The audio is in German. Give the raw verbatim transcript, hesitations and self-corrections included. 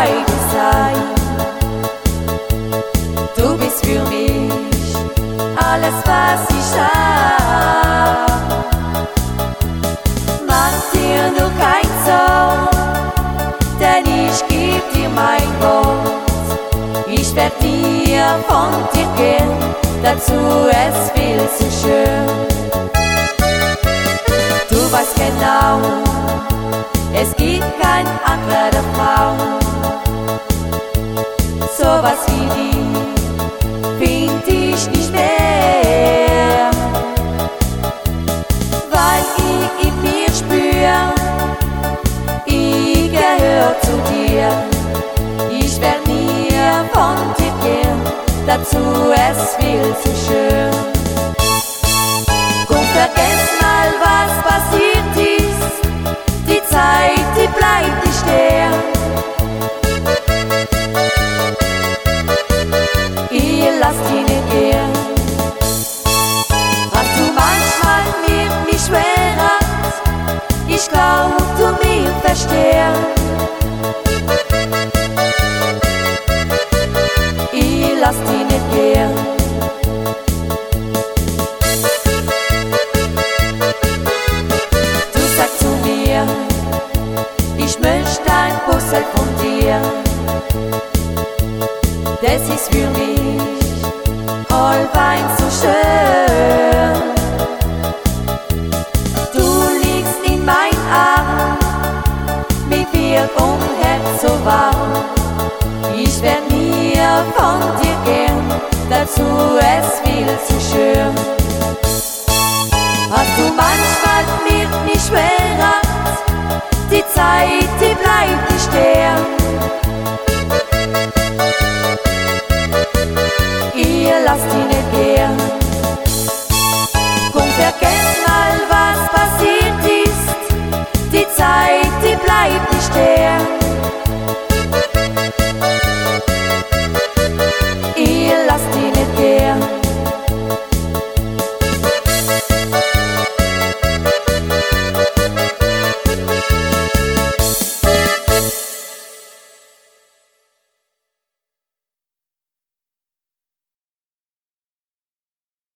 beide sein. Du bist für mich alles, was ich hab. Mach dir nur kein Sorgen, denn ich geb dir mein Wort. Ich werd dir von dir gehen, dazu es viel zu schön. Du weißt genau, es gibt kein andere Frau. So was wie die find ich nicht mehr, weil ich in mir spür, ich gehör zu dir. Ich werd nie von dir gehen, dazu es viel zu schön. Komm, vergess mal, was passiert ist, die Zeit, die bleibt nicht stehen. Ich lass dich nicht gehen. Was du manchmal mit mir schwer hast, ich glaub, du mir verstehst. Ich lass dich nicht gehen. Du sagst zu mir, ich möchte ein Puzzle von dir. Das ist für mich allweil so schön. Du liegst in mein Arm, mir wird um Herz so warm. Ich werd nie von dir gehen, dazu es viel zu schön. Was du manchmal mit mir schwer hast, die Zeit, die bleibt nicht stehen.